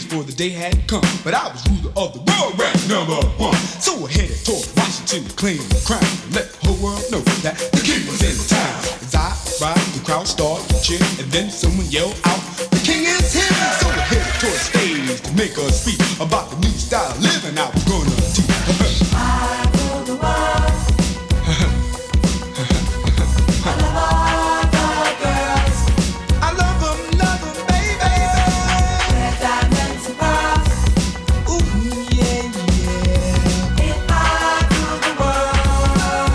for the day had come. But I was ruler of the world, ranked #1. So I headed toward Washington to claim the crown and let the whole world know that the king was in town. As I arrived, the crowd started to cheer, and then someone yelled out, "The king is here!" So I headed toward the stage to make a speech about the new style of living I was gonna teach. I rule the world. I love all the girls. I love them, baby. Red diamonds and pearls. Ooh, yeah, yeah. If I rule the world.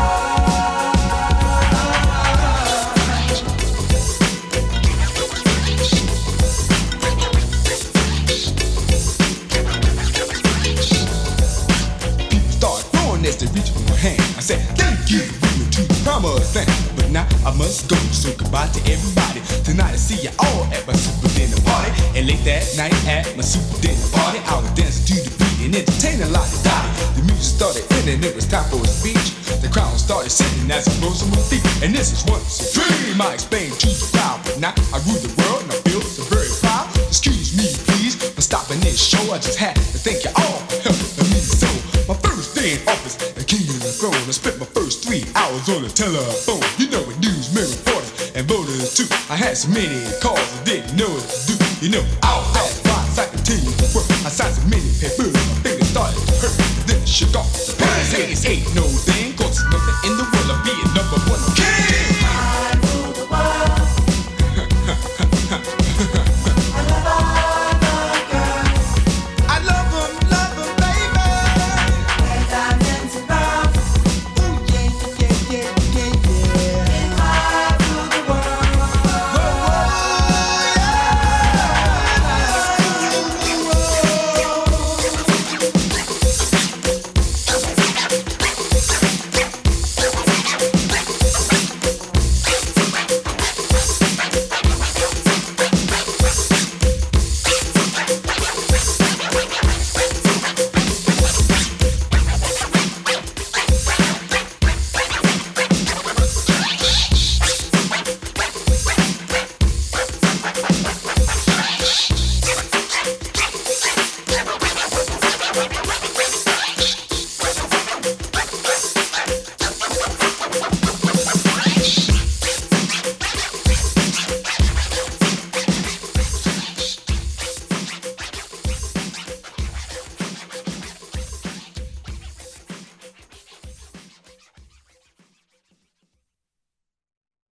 People started throwing as they reached for my hand. I said, thank you, women, to the promised land. But now I must go, so goodbye to everybody. Tonight I see you all at my super dinner party. And late that night at my super dinner party, I was dancing to the beat and entertaining like a dotty. The music started ending, it was time for a speech. The crowd started singing as I rose on my feet. And this is once a dream, I explained to the crowd. But now I rule the world and I feel so very proud. Excuse me, please, for stopping this show. I just had to thank you all for helping me so. My first day in office, the king of the throne. I spent my first 3 hours on the telephone. You know what news, reporters and voters too. I had so many calls I didn't know what to do. You know, out fast, I continued to work. I signed so many papers, my fingers started to hurt. Then I shook off the pen. Say it ain't no thing, cause there's nothing in the world of being #1.